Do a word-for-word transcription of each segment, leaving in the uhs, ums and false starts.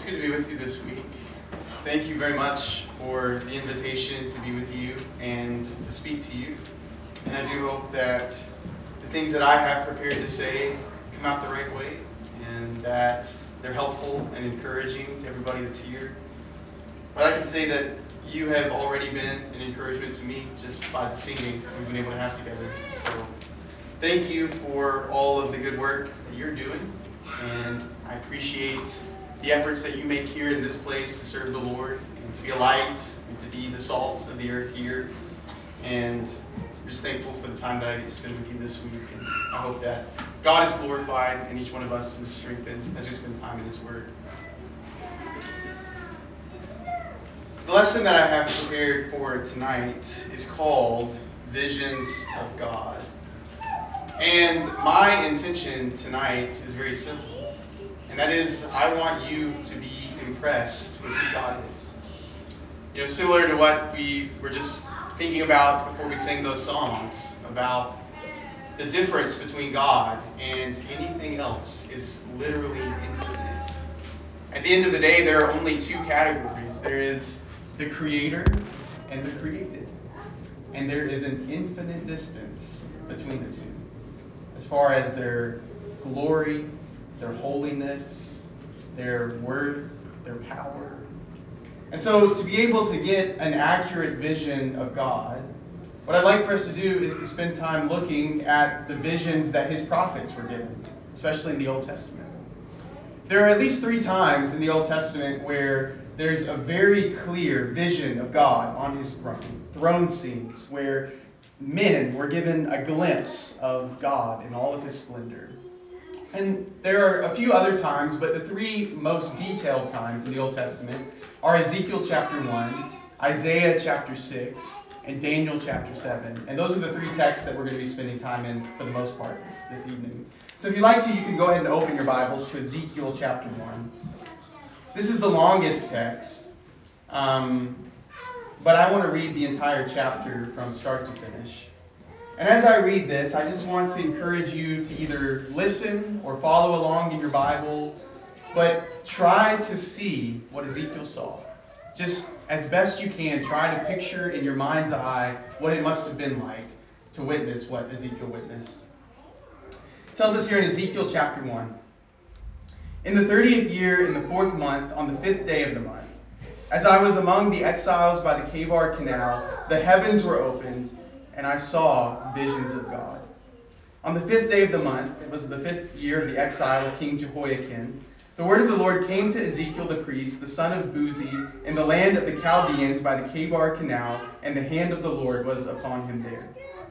good to be with you this week. Thank you very much for the invitation to be with you and to speak to you. And I do hope that the things that I have prepared to say come out the right way and that they're helpful and encouraging to everybody that's here. But I can say that you have already been an encouragement to me just by the singing we've been able to have together. So thank you for all of the good work that you're doing. And I appreciate the efforts that you make here in this place to serve the Lord and to be a light and to be the salt of the earth here. And I'm just thankful for the time that I get to spend with you this week. And I hope that God is glorified and each one of us is strengthened as we spend time in His Word. The lesson that I have prepared for tonight is called Visions of God. And my intention tonight is very simple. And that is, I want you to be impressed with who God is. You know, similar to what we were just thinking about before we sang those songs, about the difference between God and anything else is literally infinite. At the end of the day, there are only two categories. There is the Creator and the created. And there is an infinite distance between the two, as far as their glory, their holiness, their worth, their power. And so to be able to get an accurate vision of God, what I'd like for us to do is to spend time looking at the visions that His prophets were given, especially in the Old Testament. There are at least three times in the Old Testament where there's a very clear vision of God on His throne. Throne scenes where men were given a glimpse of God in all of His splendor. And there are a few other times, but the three most detailed times in the Old Testament are Ezekiel chapter one, Isaiah chapter six, and Daniel chapter seven. And those are the three texts that we're going to be spending time in for the most part this, this evening. So if you'd like to, you can go ahead and open your Bibles to Ezekiel chapter one. This is the longest text, um, but I want to read the entire chapter from start to finish. And as I read this, I just want to encourage you to either listen or follow along in your Bible, but try to see what Ezekiel saw. Just as best you can, try to picture in your mind's eye what it must have been like to witness what Ezekiel witnessed. It tells us here in Ezekiel chapter one, "In the thirtieth year, in the fourth month, on the fifth day of the month, as I was among the exiles by the Kebar Canal, the heavens were opened, and I saw visions of God. On the fifth day of the month, it was the fifth year of the exile of King Jehoiakim, the word of the Lord came to Ezekiel the priest, the son of Buzi, in the land of the Chaldeans by the Kebar Canal, and the hand of the Lord was upon him there.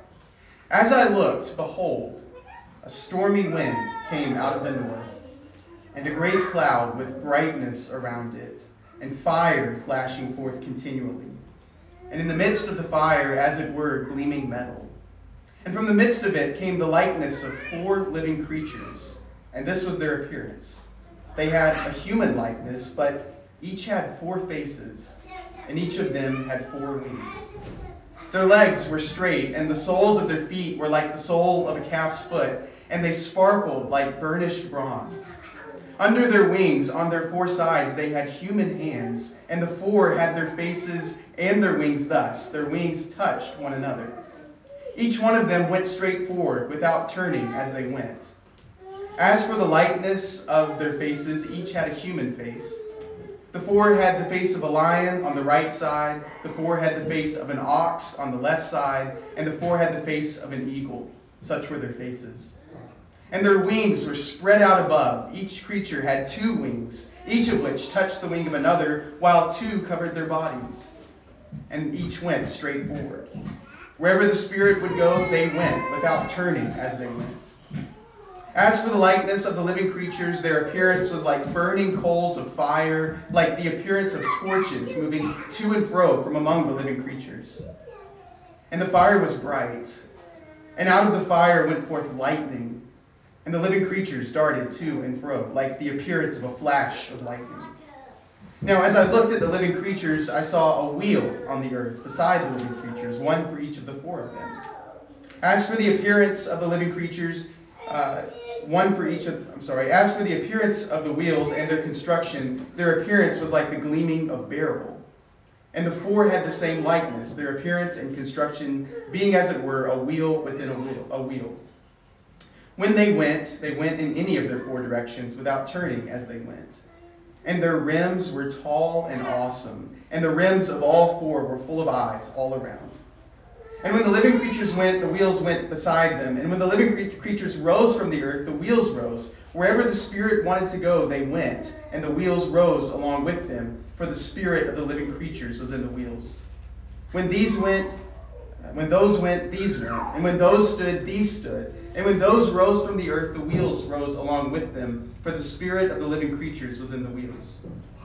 As I looked, behold, a stormy wind came out of the north, and a great cloud with brightness around it, and fire flashing forth continually. And in the midst of the fire, as it were, gleaming metal. And from the midst of it came the likeness of four living creatures, and this was their appearance. They had a human likeness, but each had four faces, and each of them had four wings. Their legs were straight, and the soles of their feet were like the sole of a calf's foot, and they sparkled like burnished bronze. Under their wings, on their four sides, they had human hands, and the four had their faces and their wings thus. Their wings touched one another. Each one of them went straight forward, without turning as they went. As for the likeness of their faces, each had a human face. The four had the face of a lion on the right side, the four had the face of an ox on the left side, and the four had the face of an eagle. Such were their faces. And their wings were spread out above. Each creature had two wings, each of which touched the wing of another, while two covered their bodies. And each went straight forward. Wherever the Spirit would go, they went, without turning as they went. As for the likeness of the living creatures, their appearance was like burning coals of fire, like the appearance of torches moving to and fro from among the living creatures. And the fire was bright, and out of the fire went forth lightning, and the living creatures darted to and fro, like the appearance of a flash of lightning. Now, as I looked at the living creatures, I saw a wheel on the earth beside the living creatures, one for each of the four of them. As for the appearance of the living creatures, uh, one for each of, I'm sorry, as for the appearance of the wheels and their construction, their appearance was like the gleaming of beryl. And the four had the same likeness, their appearance and construction being as it were a wheel within a wheel. A wheel. When they went, they went in any of their four directions without turning as they went. And their rims were tall and awesome, and the rims of all four were full of eyes all around. And when the living creatures went, the wheels went beside them. And when the living creatures rose from the earth, the wheels rose. Wherever the Spirit wanted to go, they went, and the wheels rose along with them, for the spirit of the living creatures was in the wheels. When these went, when those went, these went. And when those stood, these stood. And when those rose from the earth, the wheels rose along with them, for the spirit of the living creatures was in the wheels.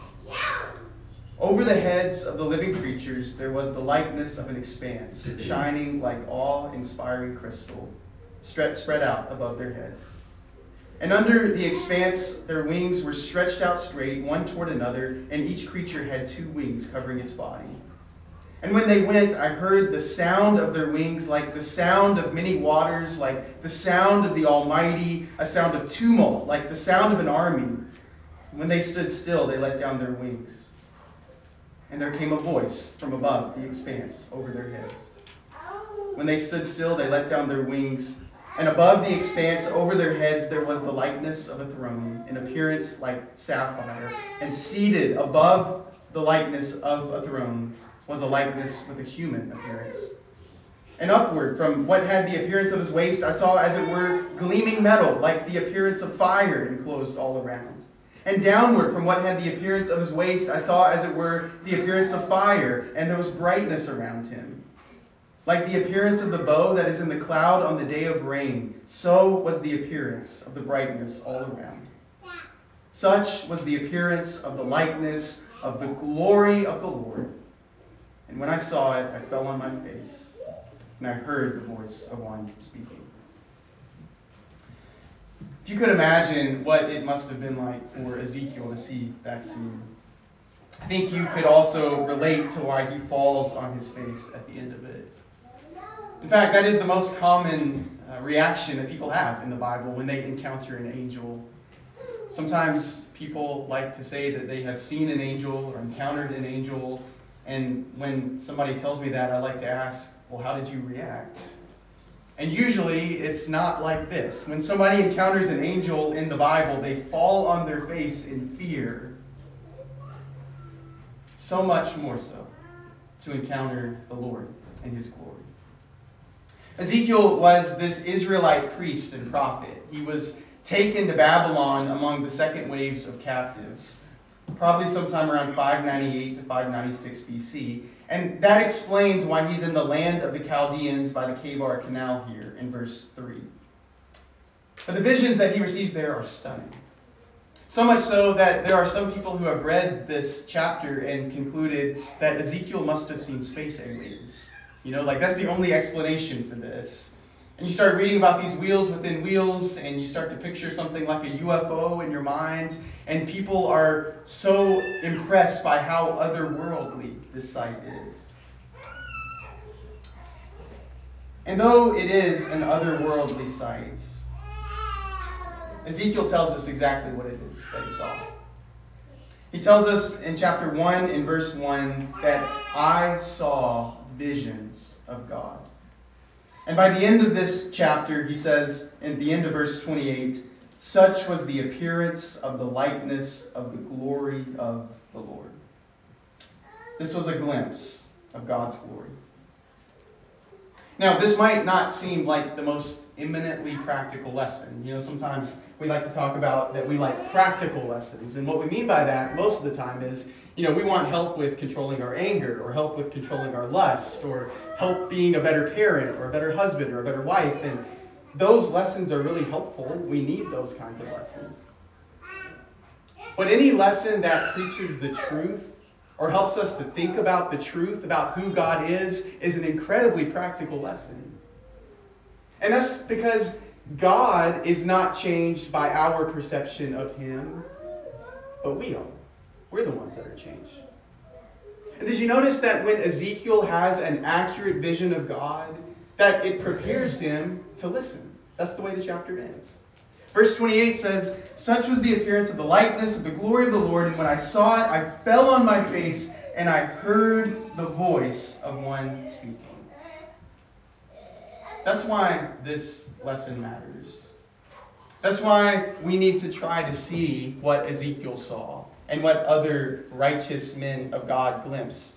Over the heads of the living creatures there was the likeness of an expanse, shining like awe-inspiring crystal, spread out above their heads. And under the expanse their wings were stretched out straight, one toward another, and each creature had two wings covering its body. And when they went, I heard the sound of their wings like the sound of many waters, like the sound of the Almighty, a sound of tumult, like the sound of an army. And when they stood still, they let down their wings. And there came a voice from above the expanse over their heads. When they stood still, they let down their wings. And above the expanse over their heads there was the likeness of a throne, in appearance like sapphire. And seated above the likeness of a throne was a likeness with a human appearance. And upward from what had the appearance of his waist I saw as it were gleaming metal, like the appearance of fire enclosed all around. And downward from what had the appearance of his waist I saw as it were the appearance of fire, and there was brightness around him. Like the appearance of the bow that is in the cloud on the day of rain, so was the appearance of the brightness all around. Such was the appearance of the likeness of the glory of the Lord. And when I saw it, I fell on my face, and I heard the voice of one speaking. If you could imagine what it must have been like for Ezekiel to see that scene, I think you could also relate to why he falls on his face at the end of it. In fact, that is the most common uh, reaction that people have in the Bible when they encounter an angel. Sometimes people like to say that they have seen an angel or encountered an angel, and when somebody tells me that, I like to ask, well, how did you react? And usually it's not like this. When somebody encounters an angel in the Bible, they fall on their face in fear. So much more so to encounter the Lord and his glory. Ezekiel was this Israelite priest and prophet. He was taken to Babylon among the second waves of captives, probably sometime around five ninety-eight to five ninety-six B C. And that explains why he's in the land of the Chaldeans by the Kebar Canal here in verse three. But the visions that he receives there are stunning. So much so that there are some people who have read this chapter and concluded that Ezekiel must have seen space aliens. You know, like that's the only explanation for this. And you start reading about these wheels within wheels, and you start to picture something like a U F O in your mind, and people are so impressed by how otherworldly this site is. And though it is an otherworldly site, Ezekiel tells us exactly what it is that he saw. He tells us in chapter one, in verse one, that I saw visions of God. And by the end of this chapter, he says, in the end of verse twenty-eight, such was the appearance of the likeness of the glory of the Lord. This was a glimpse of God's glory. Now, this might not seem like the most eminently practical lesson. You know, sometimes we like to talk about that we like practical lessons. And what we mean by that most of the time is, you know, we want help with controlling our anger, or help with controlling our lust, or help being a better parent, or a better husband, or a better wife. And those lessons are really helpful. We need those kinds of lessons. But any lesson that preaches the truth or helps us to think about the truth about who God is is an incredibly practical lesson. And that's because God is not changed by our perception of him, but we are. We're the ones that are changed. And did you notice that when Ezekiel has an accurate vision of God, that it prepares him to listen? That's the way the chapter ends. Verse twenty-eight says, "Such was the appearance of the likeness of the glory of the Lord, and when I saw it, I fell on my face, and I heard the voice of one speaking." That's why this lesson matters. That's why we need to try to see what Ezekiel saw and what other righteous men of God glimpsed.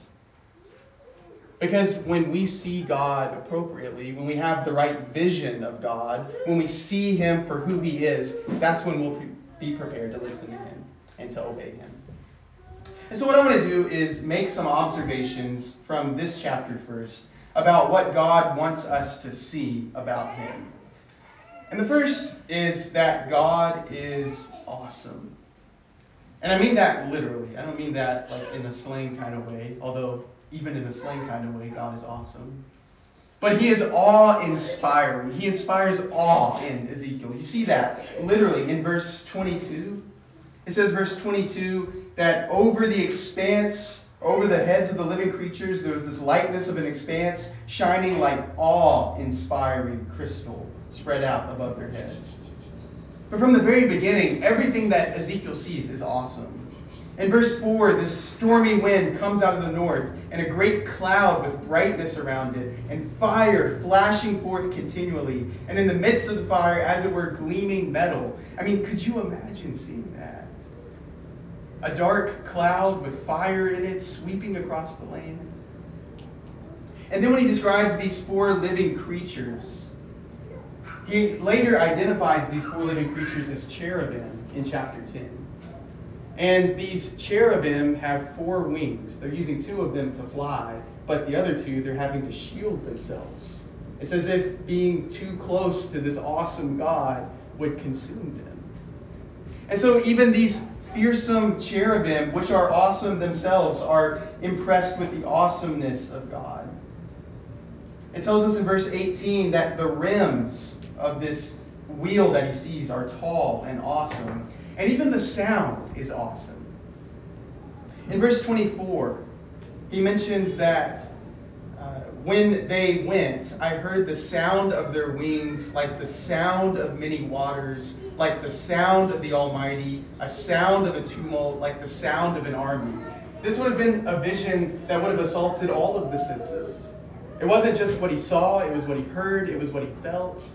Because when we see God appropriately, when we have the right vision of God, when we see Him for who He is, that's when we'll be prepared to listen to Him and to obey Him. And so what I want to do is make some observations from this chapter first about what God wants us to see about Him. And the first is that God is awesome. And I mean that literally. I don't mean that like in a slang kind of way, although even in a slang kind of way, God is awesome. But He is awe-inspiring. He inspires awe in Ezekiel. You see that literally in verse twenty-two. It says, verse twenty-two, that over the expanse, over the heads of the living creatures, there was this likeness of an expanse shining like awe-inspiring crystal spread out above their heads. But from the very beginning, everything that Ezekiel sees is awesome. In verse four, this stormy wind comes out of the north, and a great cloud with brightness around it, and fire flashing forth continually, and in the midst of the fire, as it were, gleaming metal. I mean, could you imagine seeing that? A dark cloud with fire in it sweeping across the land. And then when he describes these four living creatures, he later identifies these four living creatures as cherubim in chapter ten. And these cherubim have four wings. They're using two of them to fly, but the other two, they're having to shield themselves. It's as if being too close to this awesome God would consume them. And so even these fearsome cherubim, which are awesome themselves, are impressed with the awesomeness of God. It tells us in verse eighteen that the rims of this wheel that he sees are tall and awesome. And even the sound is awesome. In verse twenty-four, he mentions that uh, when they went, I heard the sound of their wings like the sound of many waters, like the sound of the Almighty, a sound of a tumult, like the sound of an army. This would have been a vision that would have assaulted all of the senses. It wasn't just what he saw, it was what he heard, it was what he felt.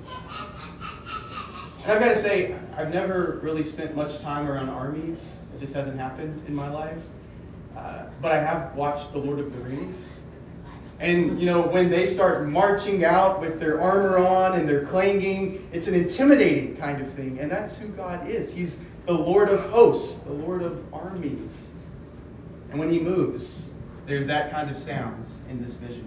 And I've got to say, I've never really spent much time around armies. It just hasn't happened in my life. Uh, but I have watched The Lord of the Rings. And, you know, when they start marching out with their armor on and they're clanging, it's an intimidating kind of thing. And that's who God is. He's the Lord of hosts, the Lord of armies. And when He moves, there's that kind of sound in this vision.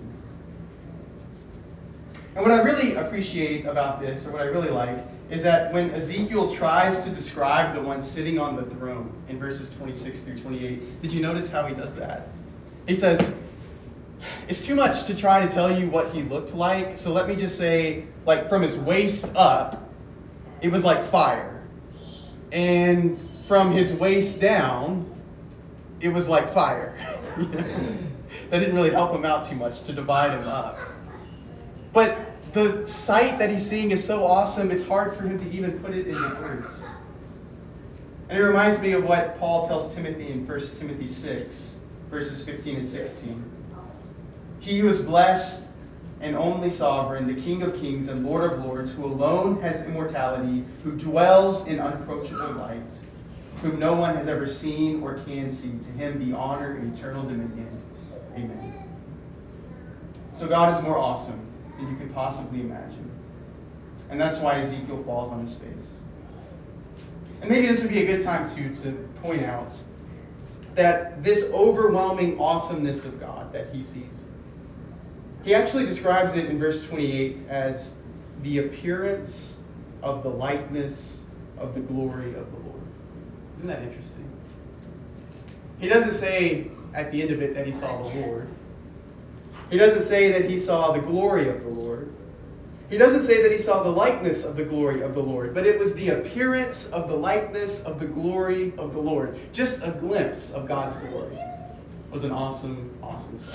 And what I really appreciate about this, or what I really like, is that when Ezekiel tries to describe the one sitting on the throne in verses twenty-six through twenty-eight, did you notice how he does that? He says, it's too much to try to tell you what he looked like, so let me just say, like from his waist up, it was like fire. And from his waist down, it was like fire. That didn't really help him out too much to divide him up. But the sight that he's seeing is so awesome, it's hard for him to even put it into words. And it reminds me of what Paul tells Timothy in First Timothy six, verses fifteen and sixteen. He who is blessed and only sovereign, the King of kings and Lord of lords, who alone has immortality, who dwells in unapproachable light, whom no one has ever seen or can see, to him be honor and eternal dominion. Amen. So God is more awesome than you can possibly imagine. And that's why Ezekiel falls on his face. And maybe this would be a good time to, to point out that this overwhelming awesomeness of God that he sees, he actually describes it in verse twenty-eight as the appearance of the likeness of the glory of the Lord. Isn't that interesting? He doesn't say at the end of it that he saw the Lord. He doesn't say that he saw the glory of the Lord. He doesn't say that he saw the likeness of the glory of the Lord, but it was the appearance of the likeness of the glory of the Lord. Just a glimpse of God's glory was an awesome, awesome sight.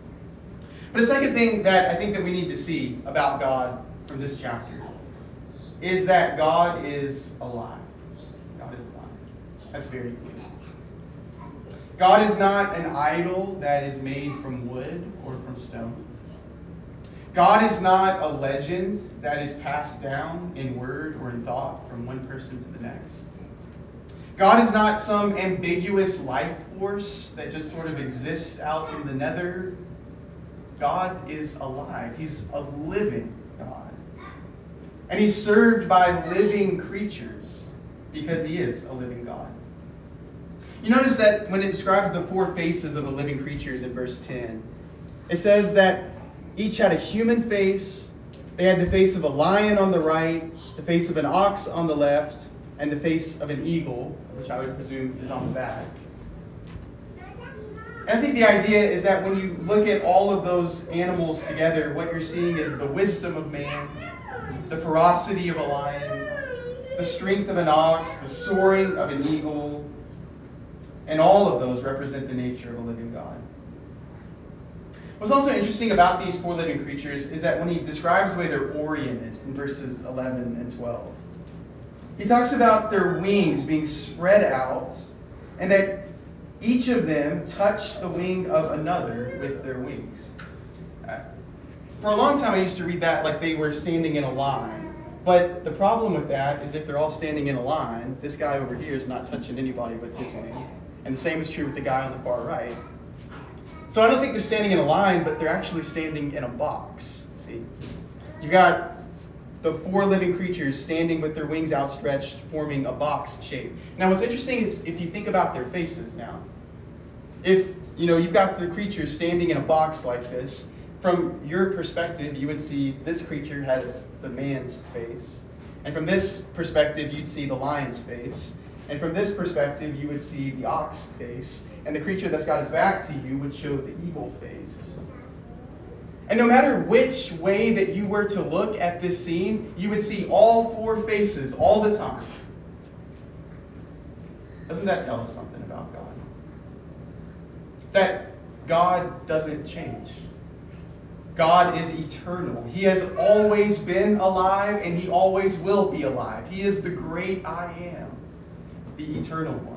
But a second thing that I think that we need to see about God from this chapter is that God is alive. God is alive. That's very clear. God is not an idol that is made from wood or from stone. God is not a legend that is passed down in word or in thought from one person to the next. God is not some ambiguous life force that just sort of exists out in the nether. God is alive. He's a living God. And he's served by living creatures because he is a living God. You notice that when it describes the four faces of the living creatures in verse ten, it says that each had a human face. They had the face of a lion on the right, the face of an ox on the left, and the face of an eagle, which I would presume is on the back. And I think the idea is that when you look at all of those animals together, what you're seeing is the wisdom of man, the ferocity of a lion, the strength of an ox, the soaring of an eagle, and all of those represent the nature of a living God. What's also interesting about these four living creatures is that when he describes the way they're oriented in verses eleven and twelve, he talks about their wings being spread out and that each of them touch the wing of another with their wings. For a long time I used to read that like they were standing in a line. But the problem with that is if they're all standing in a line, this guy over here is not touching anybody with his wing. And the same is true with the guy on the far right. So I don't think they're standing in a line, but they're actually standing in a box. See? You've got the four living creatures standing with their wings outstretched, forming a box shape. Now what's interesting is if you think about their faces now. If, you know, you've got the creatures standing in a box like this, from your perspective, you would see this creature has the man's face. And from this perspective, you'd see the lion's face. And from this perspective, you would see the ox face. And the creature that's got his back to you would show the eagle face. And no matter which way that you were to look at this scene, you would see all four faces all the time. Doesn't that tell us something about God? That God doesn't change. God is eternal. He has always been alive and he always will be alive. He is the great I am, the eternal one.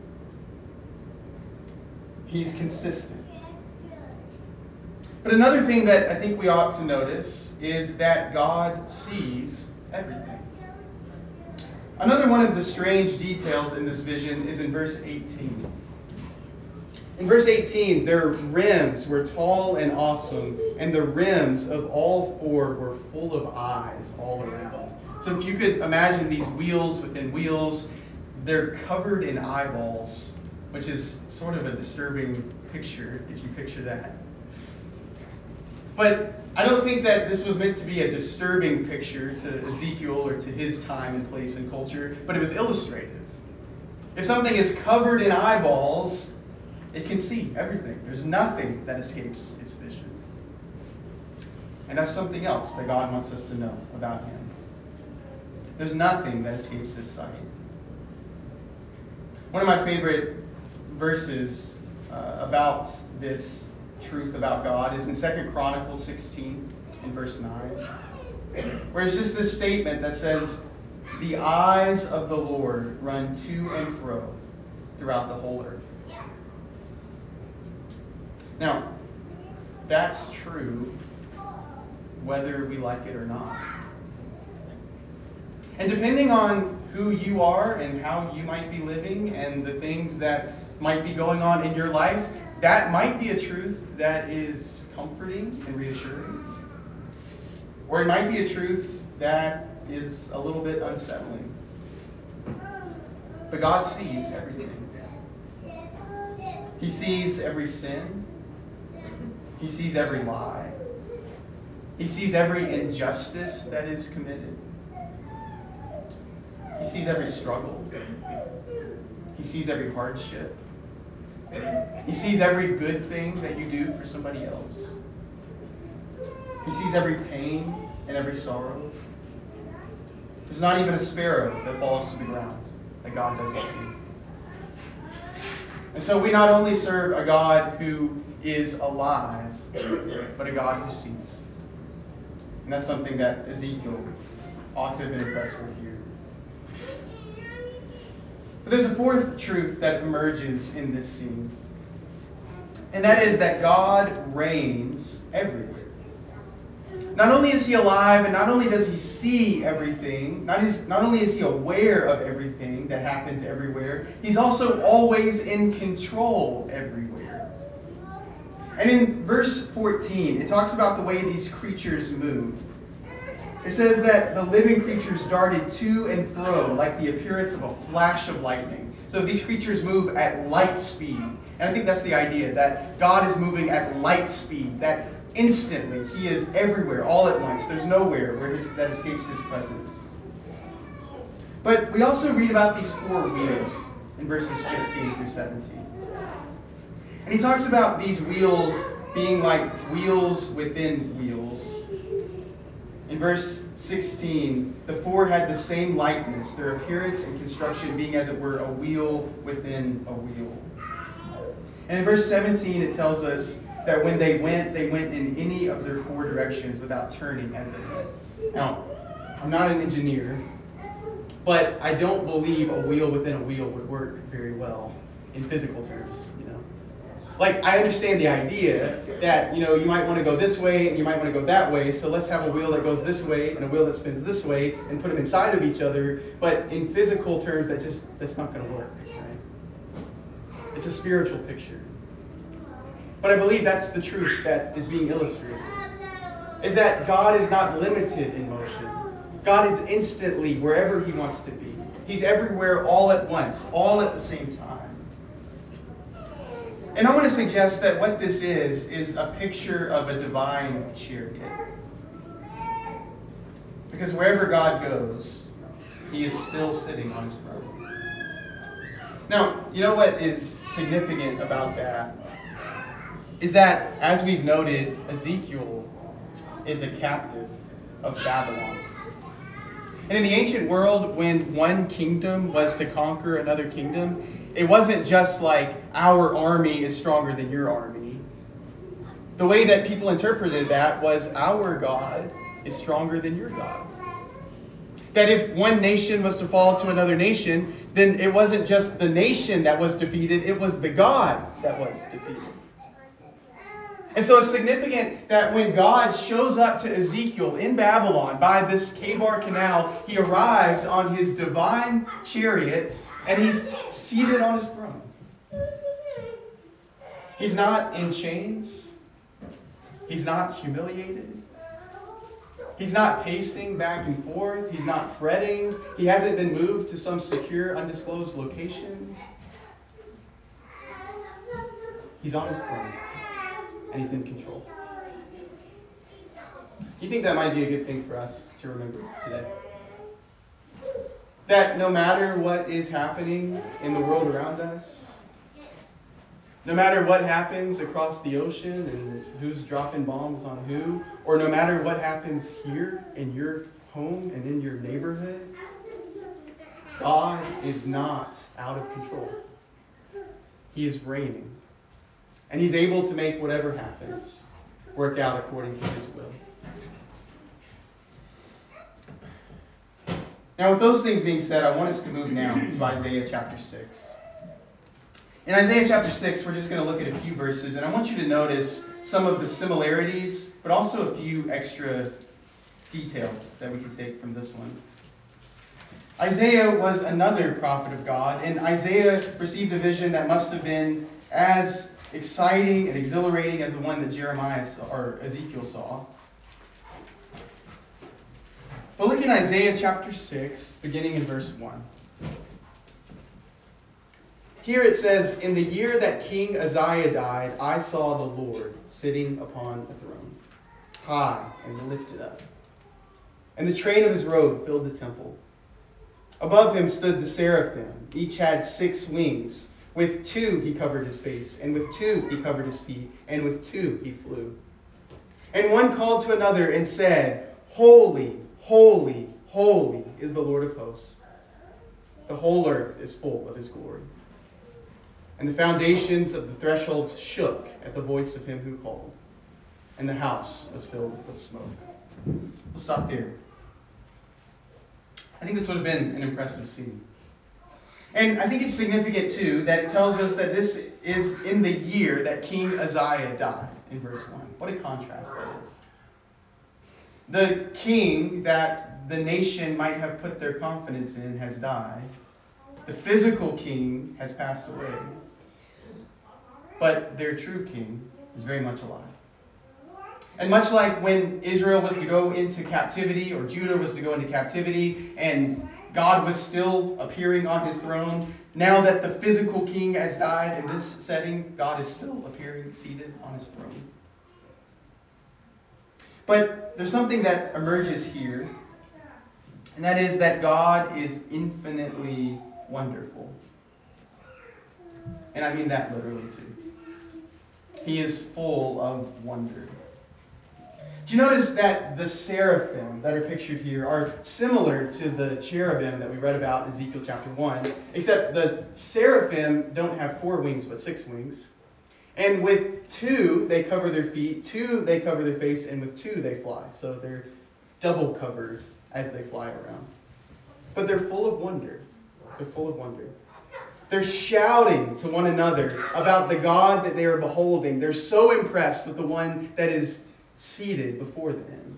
He's consistent. But another thing that I think we ought to notice is that God sees everything. Another one of the strange details in this vision is in verse eighteen. In verse eighteen, their rims were tall and awesome, and the rims of all four were full of eyes all around. So if you could imagine these wheels within wheels, they're covered in eyeballs, which is sort of a disturbing picture if you picture that. But I don't think that this was meant to be a disturbing picture to Ezekiel or to his time and place and culture, but it was illustrative. If something is covered in eyeballs, it can see everything. There's nothing that escapes its vision. And that's something else that God wants us to know about him. There's nothing that escapes his sight. One of my favorite verses uh, about this truth about God is in Second Chronicles sixteen, in verse nine, where it's just this statement that says, "The eyes of the Lord run to and fro throughout the whole earth." Now, that's true whether we like it or not. And depending on who you are and how you might be living and the things that might be going on in your life, that might be a truth that is comforting and reassuring. Or it might be a truth that is a little bit unsettling. But God sees everything. He sees every sin. He sees every lie. He sees every injustice that is committed. He sees every struggle. He sees every hardship. He sees every good thing that you do for somebody else. He sees every pain and every sorrow. There's not even a sparrow that falls to the ground that God doesn't see. And so we not only serve a God who is alive, but a God who sees. And that's something that Ezekiel ought to have been impressed with you. But there's a fourth truth that emerges in this scene. And that is that God reigns everywhere. Not only is he alive, and not only does he see everything, not, is, not only is he aware of everything that happens everywhere, he's also always in control everywhere. And in verse fourteen, it talks about the way these creatures move. It says that the living creatures darted to and fro like the appearance of a flash of lightning. So these creatures move at light speed. And I think that's the idea, that God is moving at light speed, that instantly he is everywhere, all at once. There's nowhere where he, that escapes his presence. But we also read about these four wheels in verses fifteen through seventeen. And he talks about these wheels being like wheels within wheels. In verse sixteen, the four had the same likeness, their appearance and construction being as it were a wheel within a wheel. And in verse seventeen, it tells us that when they went, they went in any of their four directions without turning as they went. Now, I'm not an engineer, but I don't believe a wheel within a wheel would work very well in physical terms, you know. Like, I understand the idea that, you know, you might want to go this way and you might want to go that way, so let's have a wheel that goes this way and a wheel that spins this way and put them inside of each other, but in physical terms, that just, that's not going to work, right? It's a spiritual picture. But I believe that's the truth that is being illustrated, is that God is not limited in motion. God is instantly wherever he wants to be. He's everywhere all at once, all at the same time. And I want to suggest that what this is, is a picture of a divine chariot. Because wherever God goes, he is still sitting on his throne. Now, you know what is significant about that? Is that, as we've noted, Ezekiel is a captive of Babylon. And in the ancient world, when one kingdom was to conquer another kingdom, it wasn't just like our army is stronger than your army. The way that people interpreted that was our God is stronger than your God. That if one nation was to fall to another nation, then it wasn't just the nation that was defeated, it was the God that was defeated. And so it's significant that when God shows up to Ezekiel in Babylon by this Kebar Canal, he arrives on his divine chariot and he's seated on his throne. He's not in chains. He's not humiliated. He's not pacing back and forth. He's not fretting. He hasn't been moved to some secure, undisclosed location. He's on his throne. And he's in control. You think that might be a good thing for us to remember today? That no matter what is happening in the world around us, no matter what happens across the ocean and who's dropping bombs on who, or no matter what happens here in your home and in your neighborhood, God is not out of control. He is reigning. And he's able to make whatever happens work out according to his will. Now, with those things being said, I want us to move now to Isaiah chapter six. In Isaiah chapter six, we're just going to look at a few verses, and I want you to notice some of the similarities, but also a few extra details that we can take from this one. Isaiah was another prophet of God, and Isaiah received a vision that must have been as exciting and exhilarating as the one that Jeremiah saw, or Ezekiel saw. But look in Isaiah chapter six, beginning in verse one. Here it says, "In the year that King Uzziah died, I saw the Lord sitting upon a throne, high and lifted up. And the train of his robe filled the temple. Above him stood the seraphim. Each had six wings. With two he covered his face, and with two he covered his feet, and with two he flew. And one called to another and said, Holy, holy, holy is the Lord of hosts. The whole earth is full of his glory. And the foundations of the thresholds shook at the voice of him who called, and the house was filled with smoke." We'll stop there. I think this would have been an impressive scene. And I think it's significant, too, that it tells us that this is in the year that King Uzziah died, in verse one. What a contrast that is. The king that the nation might have put their confidence in has died. The physical king has passed away. But their true king is very much alive. And much like when Israel was to go into captivity, or Judah was to go into captivity, and God was still appearing on his throne, now that the physical king has died in this setting, God is still appearing seated on his throne. But there's something that emerges here, and that is that God is infinitely wonderful. And I mean that literally too. He is full of wonder. Do you notice that the seraphim that are pictured here are similar to the cherubim that we read about in Ezekiel chapter one, except the seraphim don't have four wings but six wings. And with two, they cover their feet, two, they cover their face, and with two, they fly. So they're double covered as they fly around. But they're full of wonder. They're full of wonder. They're shouting to one another about the God that they are beholding. They're so impressed with the one that is seated before them.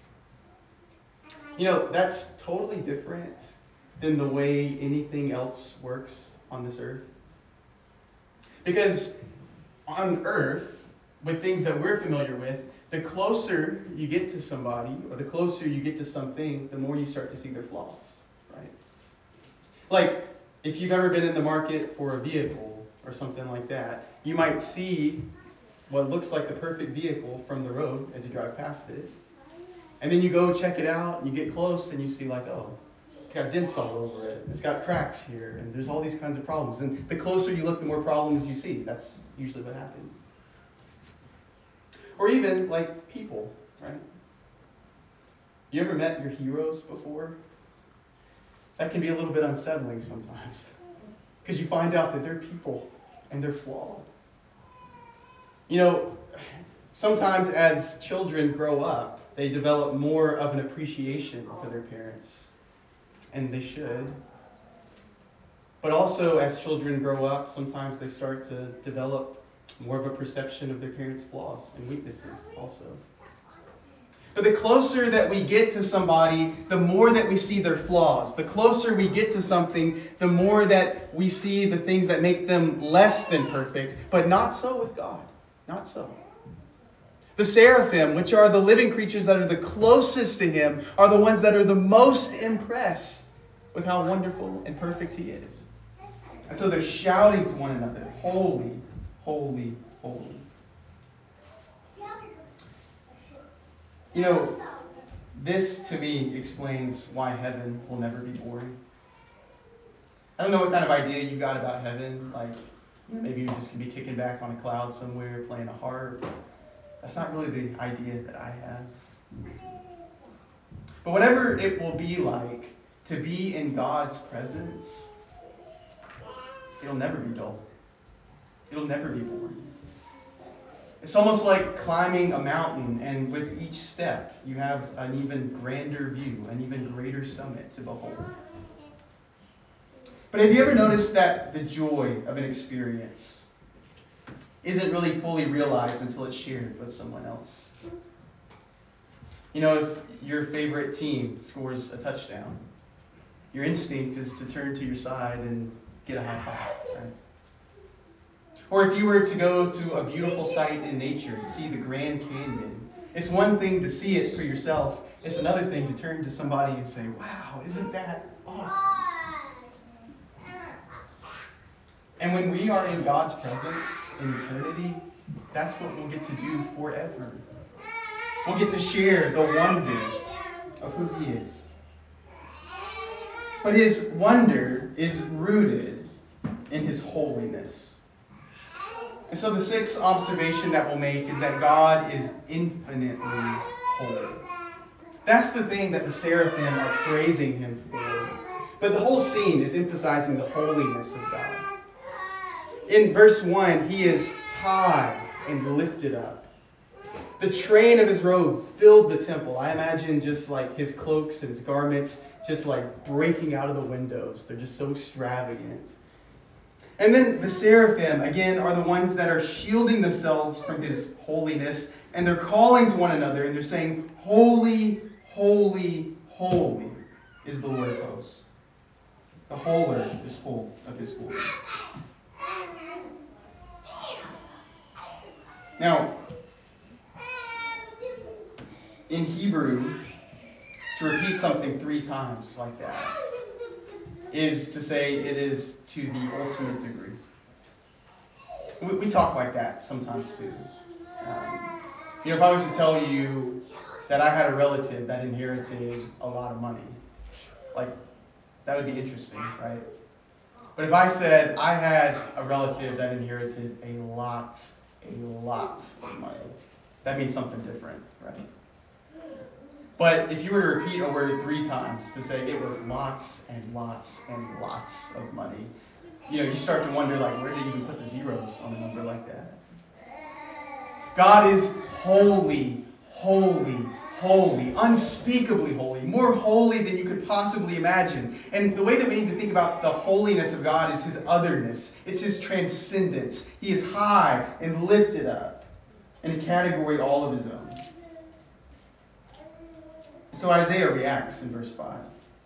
You know, that's totally different than the way anything else works on this earth. Because on earth, with things that we're familiar with, the closer you get to somebody, or the closer you get to something, the more you start to see their flaws, right? Like, if you've ever been in the market for a vehicle or something like that, you might see what looks like the perfect vehicle from the road as you drive past it. And then you go check it out, and you get close, and you see like, oh, it's got dents all over it. It's got cracks here, and there's all these kinds of problems. And the closer you look, the more problems you see. That's usually what happens. Or even like people, right? You ever met your heroes before? That can be a little bit unsettling sometimes, because you find out that they're people and they're flawed. You know, sometimes as children grow up, they develop more of an appreciation for their parents. And they should. But also, as children grow up, sometimes they start to develop more of a perception of their parents' flaws and weaknesses also. But the closer that we get to somebody, the more that we see their flaws. The closer we get to something, the more that we see the things that make them less than perfect. But not so with God. Not so. The seraphim, which are the living creatures that are the closest to him, are the ones that are the most impressed with how wonderful and perfect he is. And so they're shouting to one another, holy, holy, holy. You know, this to me explains why heaven will never be boring. I don't know what kind of idea you got about heaven. Like, you know, maybe you just can be kicking back on a cloud somewhere, playing a harp. That's not really the idea that I have. But whatever it will be like to be in God's presence, it'll never be dull. It'll never be boring. It's almost like climbing a mountain, and with each step, you have an even grander view, an even greater summit to behold. But have you ever noticed that the joy of an experience isn't really fully realized until it's shared with someone else? You know, if your favorite team scores a touchdown, your instinct is to turn to your side and get a high five, right? Or if you were to go to a beautiful sight in nature and see the Grand Canyon, it's one thing to see it for yourself. It's another thing to turn to somebody and say, wow, isn't that awesome? And when we are in God's presence in eternity, that's what we'll get to do forever. We'll get to share the wonder of who he is. But his wonder is rooted in his holiness. And so the sixth observation that we'll make is that God is infinitely holy. That's the thing that the seraphim are praising him for. But the whole scene is emphasizing the holiness of God. In verse one, he is high and lifted up. The train of his robe filled the temple. I imagine just like his cloaks and his garments, just like breaking out of the windows. They're just so extravagant. And then the seraphim, again, are the ones that are shielding themselves from his holiness, and they're calling to one another, and they're saying, "Holy, holy, holy is the Lord of hosts. The whole earth is full of his glory." Now, in Hebrew, to repeat something three times like that is to say it is to the ultimate degree. We, we talk like that sometimes too. Um, you know, if I was to tell you that I had a relative that inherited a lot of money, like, that would be interesting, right? But if I said I had a relative that inherited a lot, a lot of money, that means something different, right? But if you were to repeat a word three times to say it was lots and lots and lots of money, you know, you start to wonder, like, where did you even put the zeros on a number like that? God is holy, holy, holy, unspeakably holy, more holy than you could possibly imagine. And the way that we need to think about the holiness of God is his otherness. It's his transcendence. He is high and lifted up in a category all of his own. So Isaiah reacts in verse five.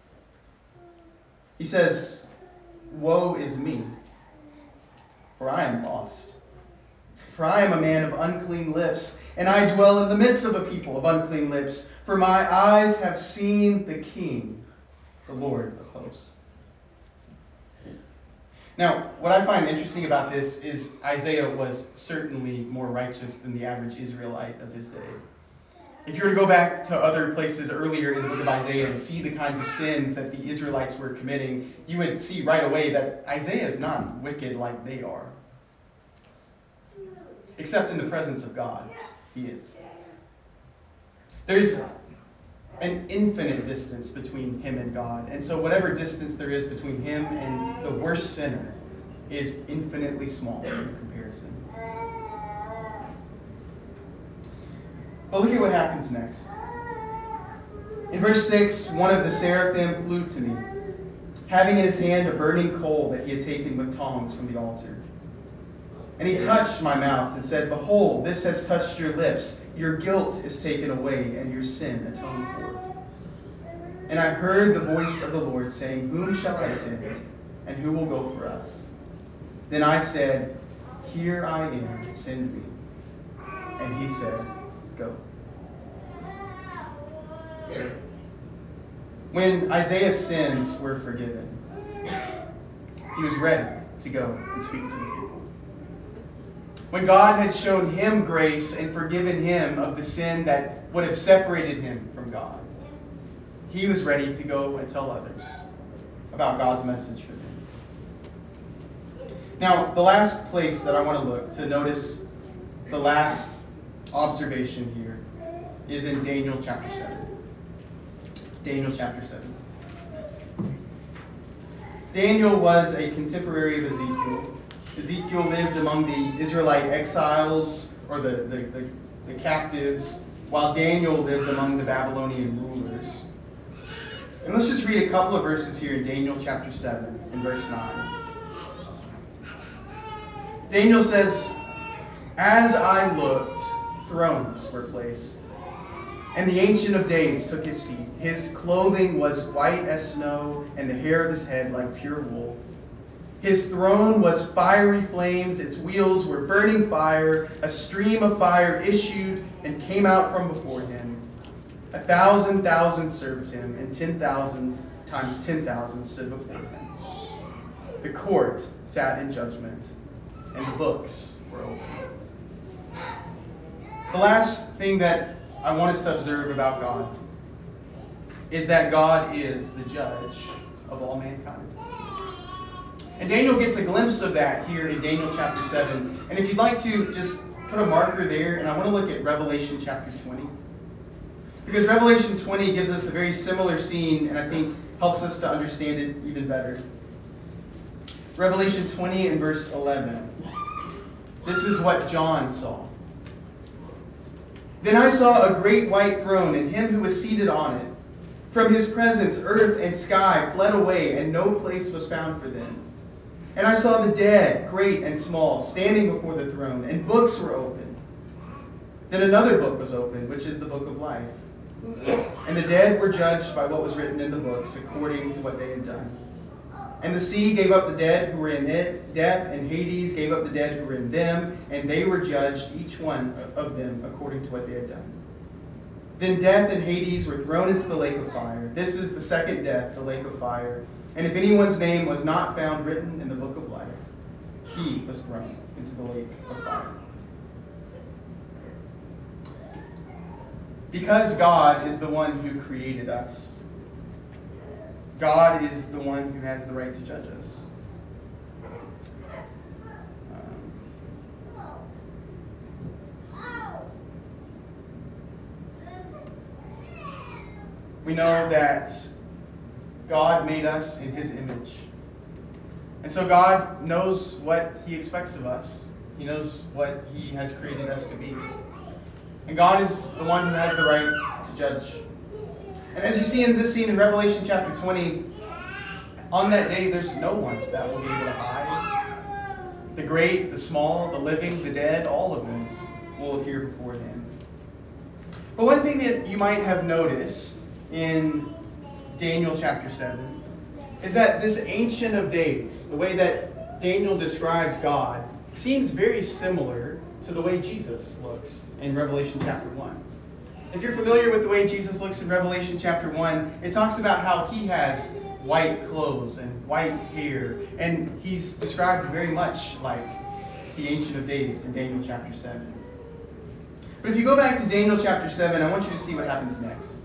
He says, "Woe is me, for I am lost. For I am a man of unclean lips, and I dwell in the midst of a people of unclean lips. For my eyes have seen the King, the Lord of hosts." Now, what I find interesting about this is Isaiah was certainly more righteous than the average Israelite of his day. If you were to go back to other places earlier in the book of Isaiah and see the kinds of sins that the Israelites were committing, you would see right away that Isaiah is not wicked like they are. Except in the presence of God, he is. There's an infinite distance between him and God. And so whatever distance there is between him and the worst sinner is infinitely small in comparison. But look at what happens next. In verse six, one of the seraphim flew to me, having in his hand a burning coal that he had taken with tongs from the altar. And he touched my mouth and said, "Behold, this has touched your lips. Your guilt is taken away, and your sin atoned for." And I heard the voice of the Lord saying, "Whom shall I send, and who will go for us?" Then I said, "Here I am, send me." And he said, "Go." When Isaiah's sins were forgiven, he was ready to go and speak to the people. When God had shown him grace and forgiven him of the sin that would have separated him from God, he was ready to go and tell others about God's message for them. Now, the last place that I want to look to notice the last observation here is in Daniel chapter seven. Daniel chapter seven. Daniel was a contemporary of Ezekiel. Ezekiel lived among the Israelite exiles, or the, the, the, the captives, while Daniel lived among the Babylonian rulers. And let's just read a couple of verses here in Daniel chapter seven, in verse nine. Daniel says, "As I looked, thrones were placed, and the Ancient of Days took his seat. His clothing was white as snow, and the hair of his head like pure wool. His throne was fiery flames, its wheels were burning fire. A stream of fire issued and came out from before him. A thousand thousand served him, and ten thousand times ten thousand stood before him. The court sat in judgment, and the books were opened." The last thing that I want us to observe about God is that God is the judge of all mankind. And Daniel gets a glimpse of that here in Daniel chapter seven. And if you'd like to just put a marker there, and I want to look at Revelation chapter twenty. Because Revelation twenty gives us a very similar scene, and I think helps us to understand it even better. Revelation twenty and verse eleven. This is what John saw. "Then I saw a great white throne, and him who was seated on it. From his presence, earth and sky fled away, and no place was found for them. And I saw the dead, great and small, standing before the throne, and books were opened. Then another book was opened, which is the book of life. And the dead were judged by what was written in the books, according to what they had done. And the sea gave up the dead who were in it. Death and Hades gave up the dead who were in them, and they were judged, each one of them, according to what they had done. Then death and Hades were thrown into the lake of fire. This is the second death, the lake of fire. And if anyone's name was not found written in the book of life, he was thrown into the lake of fire. Because God is the one who created us, God is the one who has the right to judge us. Um, we know that God made us in his image. And so God knows what he expects of us. He knows what he has created us to be. And God is the one who has the right to judge. And as you see in this scene in Revelation chapter twenty, on that day there's no one that will be able to hide. The great, the small, the living, the dead, all of them will appear before him. But one thing that you might have noticed in Daniel chapter seven is that this Ancient of Days, the way that Daniel describes God, seems very similar to the way Jesus looks in Revelation chapter one. If you're familiar with the way Jesus looks in Revelation chapter one, it talks about how he has white clothes and white hair, and he's described very much like the Ancient of Days in Daniel chapter seven. But if you go back to Daniel chapter seven, I want you to see what happens next.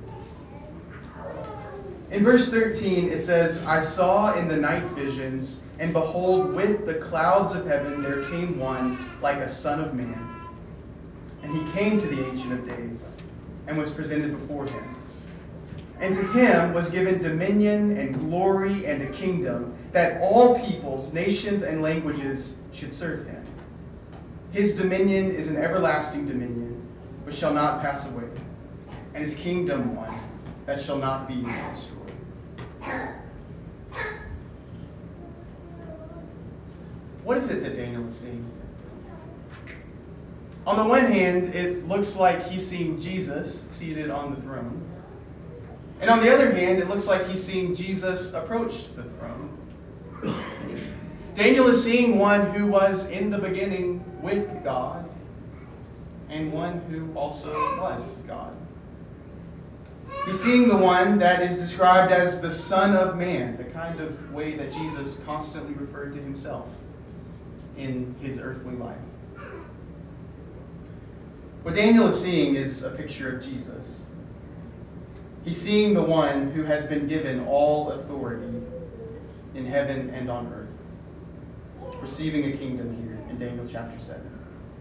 In verse thirteen, it says, I saw in the night visions, and behold, with the clouds of heaven there came one like a son of man. And he came to the Ancient of Days, and was presented before him. And to him was given dominion and glory and a kingdom, that all peoples, nations, and languages should serve him. His dominion is an everlasting dominion, which shall not pass away, and his kingdom one that shall not be destroyed. What is it that Daniel is seeing? On the one hand, it looks like he's seeing Jesus seated on the throne. And on the other hand, it looks like he's seeing Jesus approach the throne. Daniel is seeing one who was in the beginning with God, and one who also was God. He's seeing the one that is described as the Son of Man, the kind of way that Jesus constantly referred to himself in his earthly life. What Daniel is seeing is a picture of Jesus. He's seeing the one who has been given all authority in heaven and on earth, receiving a kingdom here in Daniel chapter seven.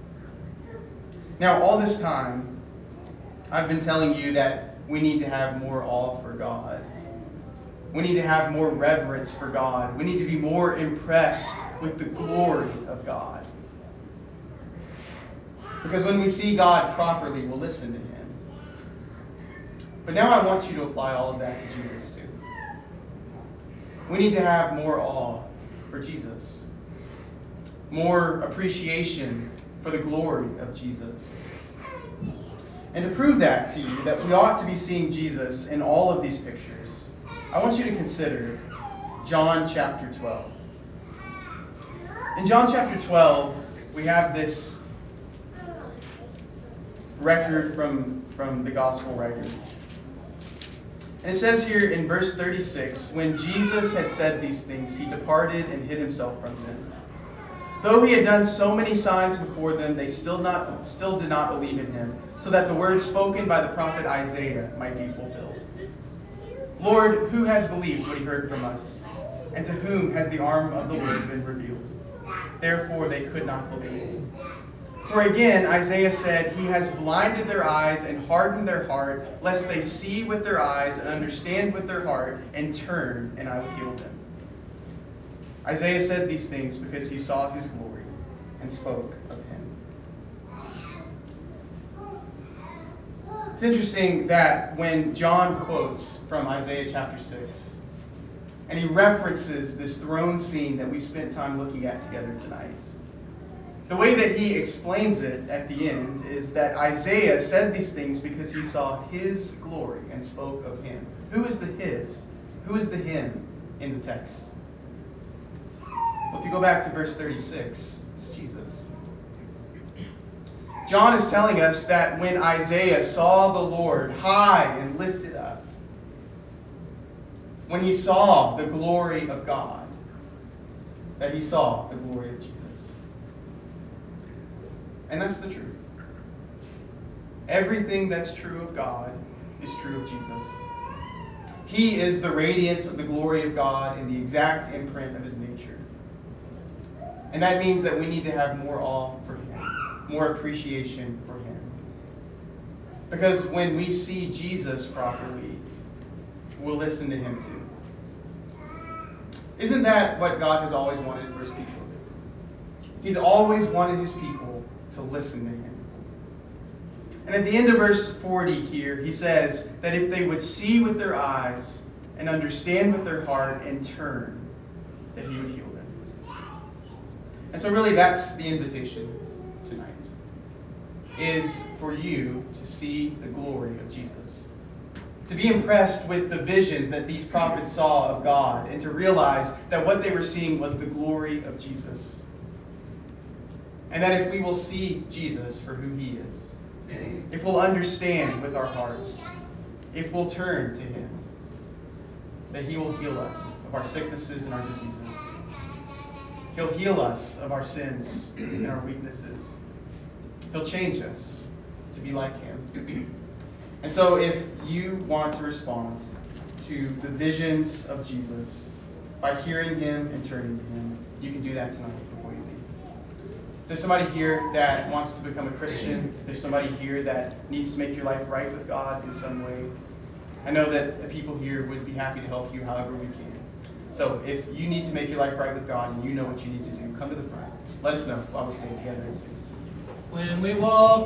Now, all this time, I've been telling you that we need to have more awe for God. We need to have more reverence for God. We need to be more impressed with the glory of God. Because when we see God properly, we'll listen to him. But now I want you to apply all of that to Jesus too. We need to have more awe for Jesus. More appreciation for the glory of Jesus. And to prove that to you, that we ought to be seeing Jesus in all of these pictures, I want you to consider John chapter twelve. In John chapter twelve, we have this record from, from the gospel writer. And it says here in verse thirty-six, when Jesus had said these things, he departed and hid himself from them. Though he had done so many signs before them, they still not still did not believe in him, so that the word spoken by the prophet Isaiah might be fulfilled. Lord, who has believed what he heard from us? And to whom has the arm of the Lord been revealed? Therefore they could not believe. For again, Isaiah said, he has blinded their eyes and hardened their heart, lest they see with their eyes and understand with their heart and turn, and I will heal them. Isaiah said these things because he saw his glory and spoke of him. It's interesting that when John quotes from Isaiah chapter six, and he references this throne scene that we've spent time looking at together tonight, the way that he explains it at the end is that Isaiah said these things because he saw his glory and spoke of him. Who is the his? Who is the him in the text? Well, if you go back to verse thirty-six, it's Jesus. John is telling us that when Isaiah saw the Lord high and lifted up, when he saw the glory of God, that he saw the glory of Jesus. And that's the truth. Everything that's true of God is true of Jesus. He is the radiance of the glory of God and the exact imprint of his nature. And that means that we need to have more awe for him, more appreciation for him. Because when we see Jesus properly, we'll listen to him too. Isn't that what God has always wanted for his people? He's always wanted his people to listen to him. And at the end of verse forty here, he says that if they would see with their eyes and understand with their heart and turn, that he would heal them. And so really that's the invitation tonight, is for you to see the glory of Jesus. To be impressed with the visions that these prophets saw of God, and to realize that what they were seeing was the glory of Jesus. And that if we will see Jesus for who he is, if we'll understand with our hearts, if we'll turn to him, that he will heal us of our sicknesses and our diseases. He'll heal us of our sins and our weaknesses. He'll change us to be like him. And so if you want to respond to the visions of Jesus by hearing him and turning to him, you can do that tonight before you leave. If there's somebody here that wants to become a Christian, if there's somebody here that needs to make your life right with God in some way, I know that the people here would be happy to help you however we can. So if you need to make your life right with God and you know what you need to do, come to the front. Let us know while we stay together and sing. When we walk